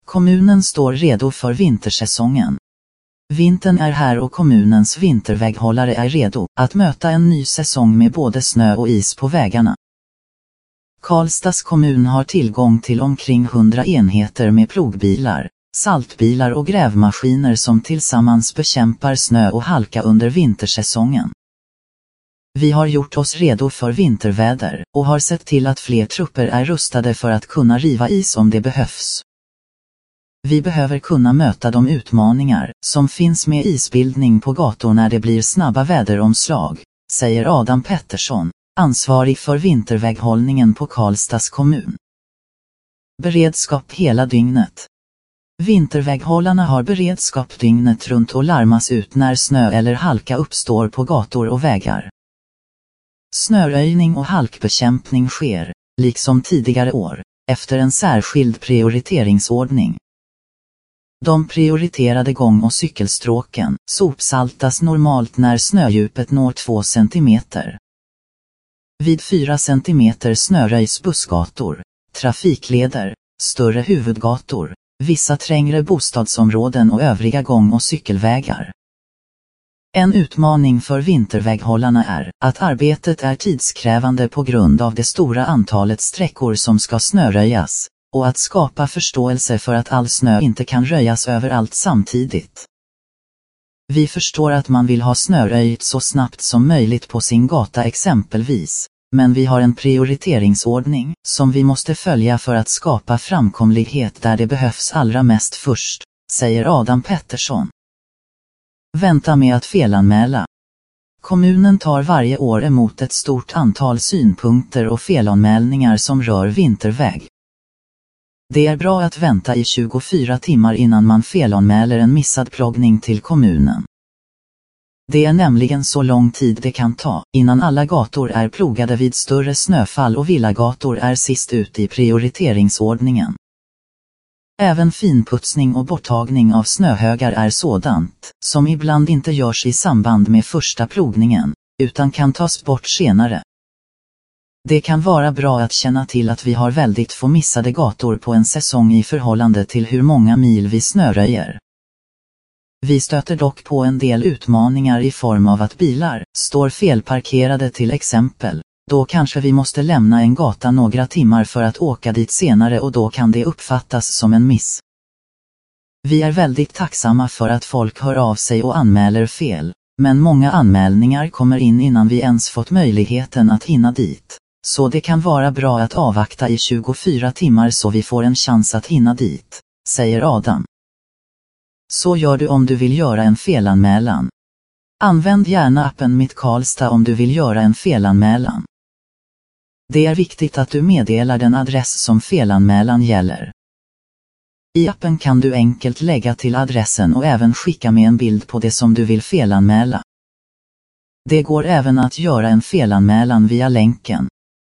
Kommunen står redo för vintersäsongen. Vintern är här och kommunens vinterväghållare är redo att möta en ny säsong med både snö och is på vägarna. Karlstads kommun har tillgång till omkring 100 enheter med plogbilar, saltbilar och grävmaskiner som tillsammans bekämpar snö och halka under vintersäsongen. Vi har gjort oss redo för vinterväder och har sett till att fler trupper är rustade för att kunna riva is om det behövs. Vi behöver kunna möta de utmaningar som finns med isbildning på gator när det blir snabba väderomslag, säger Adam Pettersson, ansvarig för vinterväghållningen på Karlstads kommun. Beredskap hela dygnet. Vinterväghållarna har beredskap dygnet runt och larmas ut när snö eller halka uppstår på gator och vägar. Snöröjning och halkbekämpning sker, liksom tidigare år, efter en särskild prioriteringsordning. De prioriterade gång- och cykelstråken sopsaltas normalt när snödjupet når 2 cm. Vid 4 cm snöröjs bussgator, trafikleder, större huvudgator, vissa trängre bostadsområden och övriga gång- och cykelvägar. En utmaning för vinterväghållarna är att arbetet är tidskrävande på grund av det stora antalet sträckor som ska snöröjas, och att skapa förståelse för att all snö inte kan röjas överallt samtidigt. Vi förstår att man vill ha snöröjt så snabbt som möjligt på sin gata exempelvis, men vi har en prioriteringsordning som vi måste följa för att skapa framkomlighet där det behövs allra mest först, säger Adam Pettersson. Vänta med att felanmäla. Kommunen tar varje år emot ett stort antal synpunkter och felanmälningar som rör vinterväg. Det är bra att vänta i 24 timmar innan man felanmäler en missad plogning till kommunen. Det är nämligen så lång tid det kan ta innan alla gator är plogade vid större snöfall och villagator är sist ut i prioriteringsordningen. Även finputsning och borttagning av snöhögar är sådant som ibland inte görs i samband med första plogningen, utan kan tas bort senare. Det kan vara bra att känna till att vi har väldigt få missade gator på en säsong i förhållande till hur många mil vi snöröjer. Vi stöter dock på en del utmaningar i form av att bilar står felparkerade till exempel. Då kanske vi måste lämna en gata några timmar för att åka dit senare och då kan det uppfattas som en miss. Vi är väldigt tacksamma för att folk hör av sig och anmäler fel, men många anmälningar kommer in innan vi ens fått möjligheten att hinna dit. Så det kan vara bra att avvakta i 24 timmar så vi får en chans att hinna dit, säger Adam. Så gör du om du vill göra en felanmälan. Använd gärna appen Mitt Karlstad om du vill göra en felanmälan. Det är viktigt att du meddelar den adress som felanmälan gäller. I appen kan du enkelt lägga till adressen och även skicka med en bild på det som du vill felanmäla. Det går även att göra en felanmälan via länken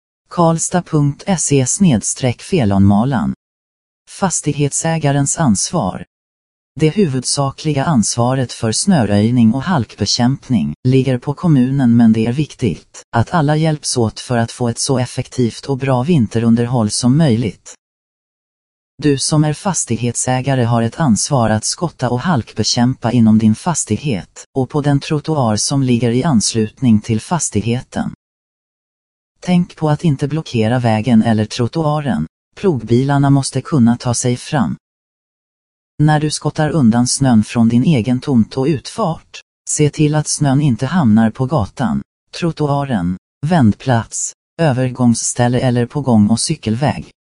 karlstad.se/felanmälan. Fastighetsägarens ansvar. Det huvudsakliga ansvaret för snöröjning och halkbekämpning ligger på kommunen, men det är viktigt att alla hjälps åt för att få ett så effektivt och bra vinterunderhåll som möjligt. Du som är fastighetsägare har ett ansvar att skotta och halkbekämpa inom din fastighet och på den trottoar som ligger i anslutning till fastigheten. Tänk på att inte blockera vägen eller trottoaren. Plogbilarna måste kunna ta sig fram. När du skottar undan snön från din egen tomt och utfart, se till att snön inte hamnar på gatan, trottoaren, vändplats, övergångsställe eller på gång- och cykelväg.